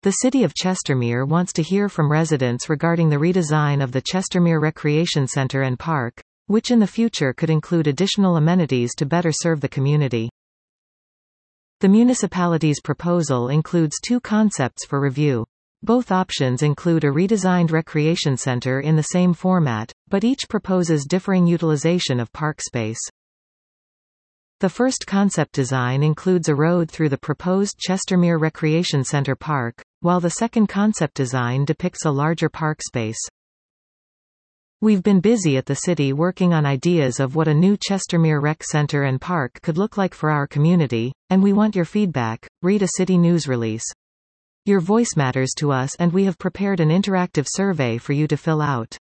The City of Chestermere wants to hear from residents regarding the redesign of the Chestermere Recreation Centre and Park, which in the future could include additional amenities to better serve the community. The municipality's proposal includes two concepts for review. Both options include a redesigned recreation centre in the same format, but each proposes differing utilization of park space. The first concept design includes a road through the proposed Chestermere Recreation Centre Park, while the second concept design depicts a larger park space. We've been busy at the city working on ideas of what a new Chestermere Rec Centre and Park could look like for our community, and we want your feedback. Read a city news release. Your voice matters to us, and we have prepared an interactive survey for you to fill out.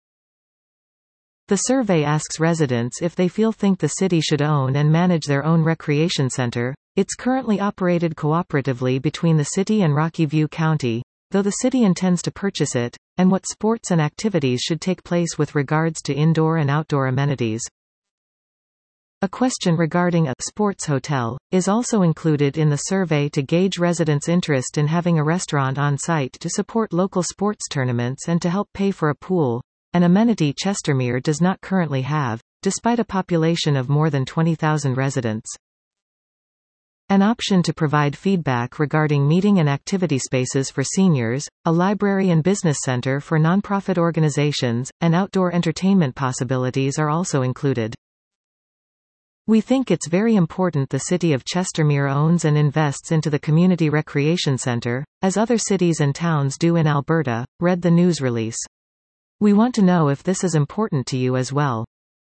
The survey asks residents if they think the city should own and manage their own recreation center. It's currently operated cooperatively between the city and Rocky View County, though the city intends to purchase it, and what sports and activities should take place with regards to indoor and outdoor amenities. A question regarding a sports hotel is also included in the survey to gauge residents' interest in having a restaurant on site to support local sports tournaments and to help pay for a pool, an amenity Chestermere does not currently have, despite a population of more than 20,000 residents. An option to provide feedback regarding meeting and activity spaces for seniors, a library and business center for nonprofit organizations, and outdoor entertainment possibilities are also included. We think it's very important the City of Chestermere owns and invests into the community recreation center, as other cities and towns do in Alberta, read the news release. We want to know if this is important to you as well.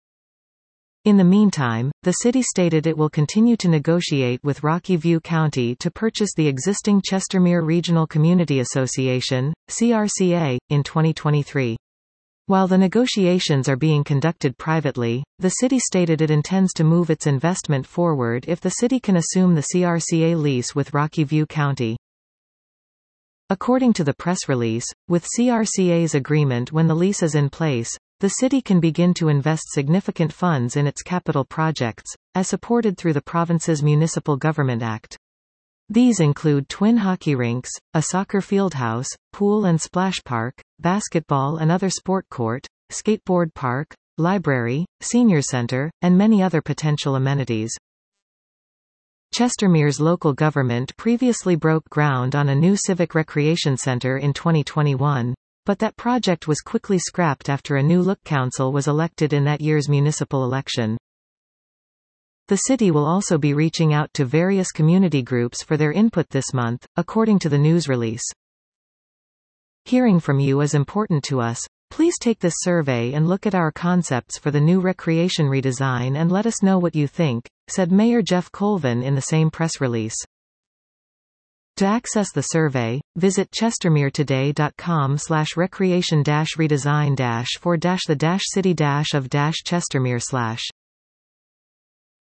In the meantime, the city stated it will continue to negotiate with Rocky View County to purchase the existing Chestermere Regional Community Association, CRCA, in 2023. While the negotiations are being conducted privately, the city stated it intends to move its investment forward if the city can assume the CRCA lease with Rocky View County. According to the press release, with CRCA's agreement, when the lease is in place, the city can begin to invest significant funds in its capital projects, as supported through the province's Municipal Government Act. These include twin hockey rinks, a soccer fieldhouse, pool and splash park, basketball and other sport court, skateboard park, library, senior center, and many other potential amenities. Chestermere's local government previously broke ground on a new civic recreation center in 2021, but that project was quickly scrapped after a new look council was elected in that year's municipal election. The city will also be reaching out to various community groups for their input this month, according to the news release. Hearing from you is important to us. Please take this survey and look at our concepts for the new recreation redesign and let us know what you think, said Mayor Jeff Colvin in the same press release. To access the survey, visit chestermeretoday.com/recreation-redesign-for-the-city-of-Chestermere/